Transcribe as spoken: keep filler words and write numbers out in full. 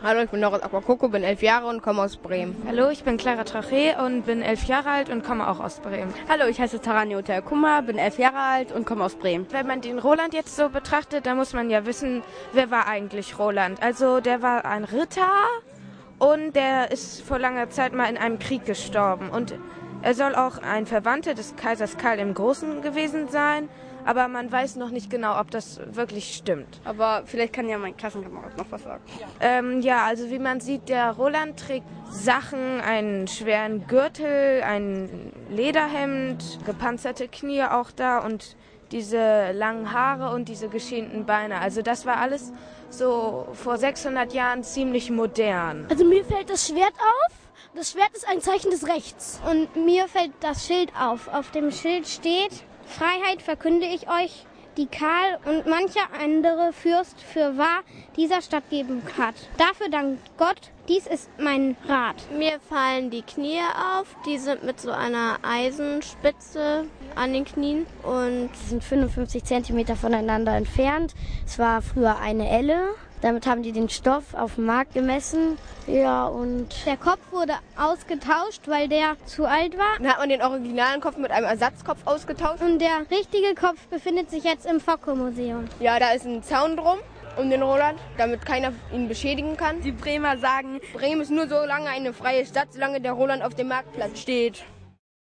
Hallo, ich bin Noris Aquacoco, bin elf Jahre und komme aus Bremen. Hallo, ich bin Clara Traché und bin elf Jahre alt und komme auch aus Bremen. Hallo, ich heiße Tarani Oteakuma, bin elf Jahre alt und komme aus Bremen. Wenn man den Roland jetzt so betrachtet, dann muss man ja wissen, wer war eigentlich Roland. Also der war ein Ritter und der ist vor langer Zeit mal in einem Krieg gestorben. Und er soll auch ein Verwandter des Kaisers Karl dem Großen gewesen sein. Aber man weiß noch nicht genau, ob das wirklich stimmt. Aber vielleicht kann ja mein Klassenkamerad noch was sagen. Ja. Ähm, ja, also wie man sieht, der Roland trägt Sachen, einen schweren Gürtel, ein Lederhemd, gepanzerte Knie auch da und diese langen Haare und diese geschienten Beine. Also das war alles so vor sechshundert Jahren ziemlich modern. Also mir fällt das Schwert auf. Das Schwert ist ein Zeichen des Rechts. Und mir fällt das Schild auf. Auf dem Schild steht: Freiheit verkünde ich euch, die Karl und mancher andere Fürst für wahr dieser Stadt geben hat. Dafür dankt Gott, dies ist mein Rat. Mir fallen die Knie auf, die sind mit so einer Eisenspitze an den Knien. Und sind fünfundfünfzig Zentimeter voneinander entfernt. Es war früher eine Elle. Damit haben die den Stoff auf dem Markt gemessen. Ja, und der Kopf wurde ausgetauscht, weil der zu alt war. Dann hat man den originalen Kopf mit einem Ersatzkopf ausgetauscht. Und der richtige Kopf befindet sich jetzt im Focke-Museum. Ja, da ist ein Zaun drum um den Roland, damit keiner ihn beschädigen kann. Die Bremer sagen, Bremen ist nur so lange eine freie Stadt, solange der Roland auf dem Marktplatz steht.